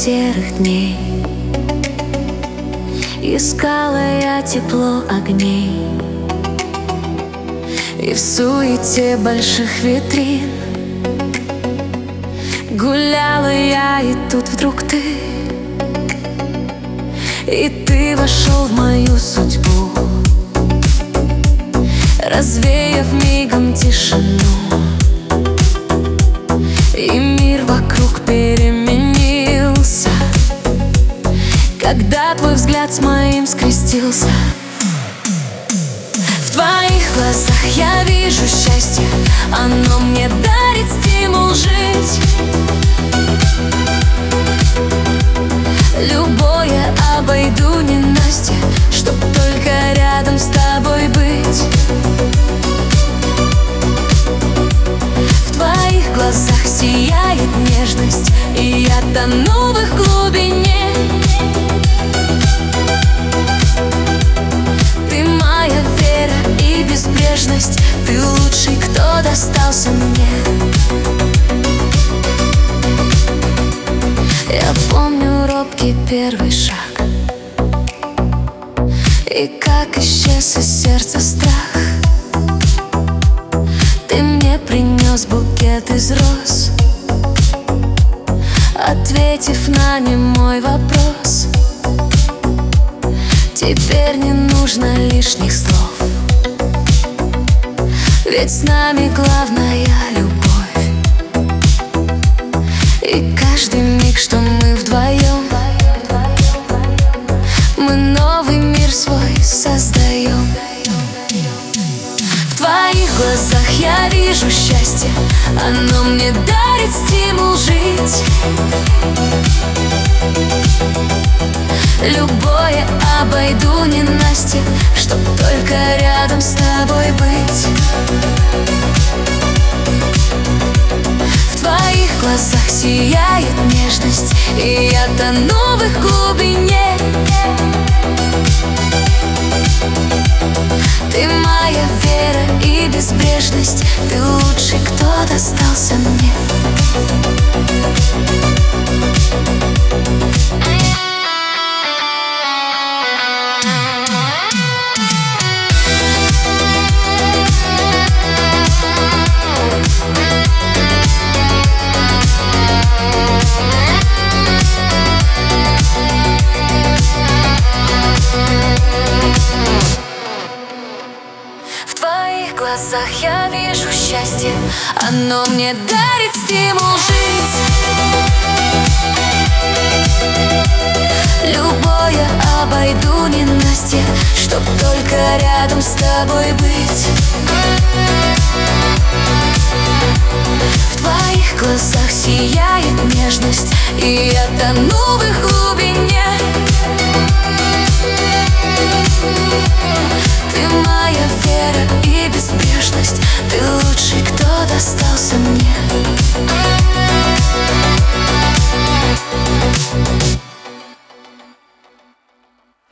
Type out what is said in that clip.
серых дней. Искала я тепло огней, и в суете больших витрин гуляла я, и тут вдруг ты. И ты вошел в мою судьбу, развеяв мигом тишину. И мир вокруг переменился, когда твой взгляд с моим скрестился. В твоих глазах я вижу счастье, оно мне дарит стимул жить. Любое обойду ненастье, чтоб только рядом с тобой быть. В твоих глазах сияет нежность, и я тону в их глубине. Ты моя вера и безбрежность, ты лучший, кто достался мне. Я помню робкий первый шаг, и как исчез из сердца страх. Ты мне принес букет из роз, ответив на немой вопрос. Теперь не нужно лишних слов, ведь с нами главная любовь. И каждый миг, что мы вдвоем, мы новый мир свой создаем. В твоих глазах я вижу счастье, оно мне дарит стимул жить. Любое обойду ненастье, чтоб только рядом с тобой быть. В твоих глазах сияет нежность, и я тону в их глубине. Ты моя вера и безбрежность, ты лучший, кто достался мне. В твоих глазах я вижу счастье, оно мне дарит стимул жить. Любое обойду ненастье, чтоб только рядом с тобой быть. В твоих глазах сияет нежность, и я тону в их глубине.